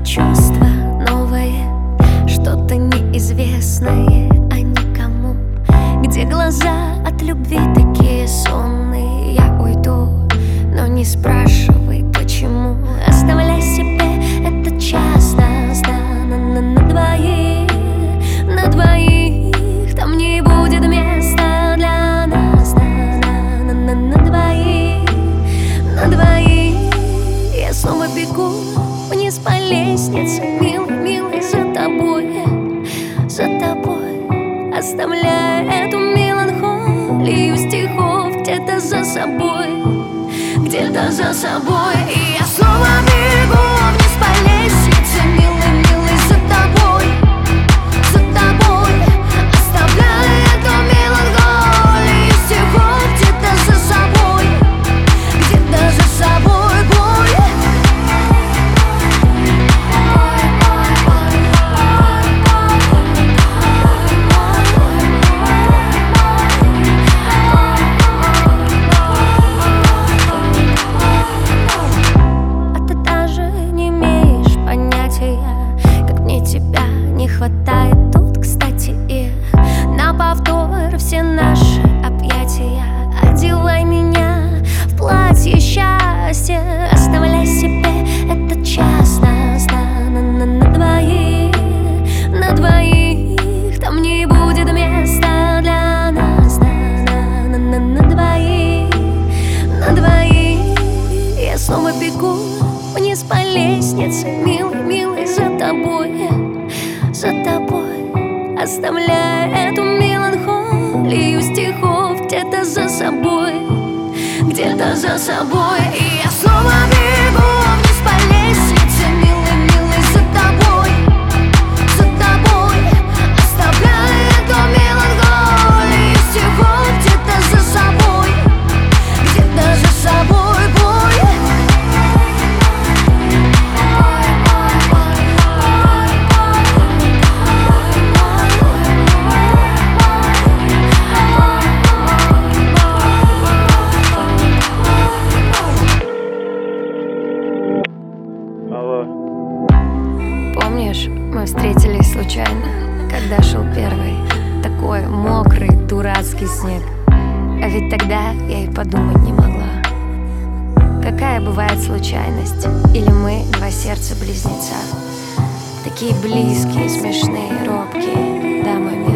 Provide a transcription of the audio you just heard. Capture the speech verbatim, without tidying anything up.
чувство новое, что-то неизвестное, а никому. Где глаза от любви такие сонные? Я уйду, но не спрашивай, почему. Оставляй себе этот час на, на, на, на двоих, на двоих. Там не будет места для нас, на, на, на, на, на двоих, на двоих. Я снова бегу вниз по лестнице, милый, милый, за тобой, за тобой, оставляя эту меланхолию стихов где-то за собой, где-то за собой. И я снова бегу вниз по лестнице, милый, милый, за тобой, за тобой, оставляя эту меланхолию стихов где-то за собой, где-то за собой. Хватает тут, кстати, и на повтор все наши объятия. Одевай меня в платье счастья, оставляй себе этот час на, на, на, на двоих, на двоих. Там не будет места для нас, на, на, на, на двоих, на двоих. Я снова бегу вниз по лестнице, милый, милый, за тобой, за тобой, оставляя эту меланхолию стихов где-то за собой, где-то за собой. И я снова бегу вниз по лестнице, милый, милый, за тобой, за тобой, оставляя эту меланхолию стихов где-то за собой, где-то за собой. Помнишь, мы встретились случайно, когда шел первый такой мокрый, дурацкий снег. А ведь тогда я и подумать не могла, какая бывает случайность. Или мы два сердца-близнеца, такие близкие, смешные, робкие, да, мой милый.